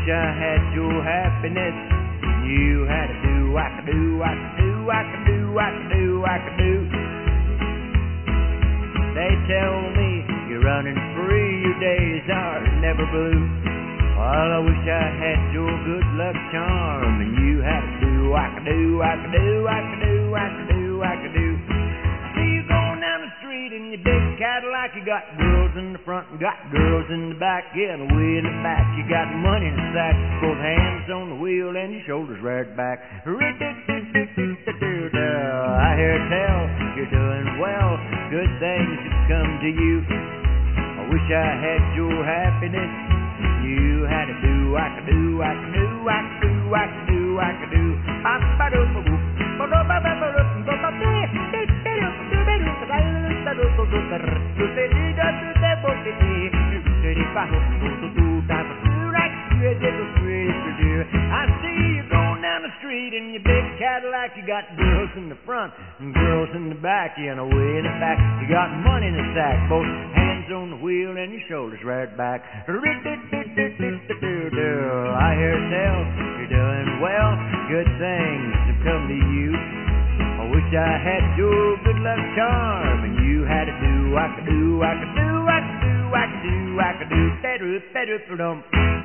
wish I had your happiness. You had to do, I could do, I could do, I could do, I could do, I could do. They tell me you're running free, your days are never blue. Well, I wish I had your good luck charm, and you had to do, I could do, I could do, I could do, I could do, I could do. See you going down the street in your big Cadillac, you got girls in the front and got girls in the back, yeah, and way in the back you got money in the sack, both hands on the wheel and your shoulders right back. I hear tell you're doing well, good things have come to you. I wish I had your happiness. You had to do, I could do, I could do, I could do, I could do, I could do. I see you going down the street in your big Cadillac. You got girls in the front and girls in the back, yeah, and away in the back you got money in the sack, both hands on the wheel and your shoulders right back. I hear tell you're doing well, good things have come to you. I wish I had your good luck charm, and you had to do, I could do, I could do, I could do, I could do, I could do, better, better,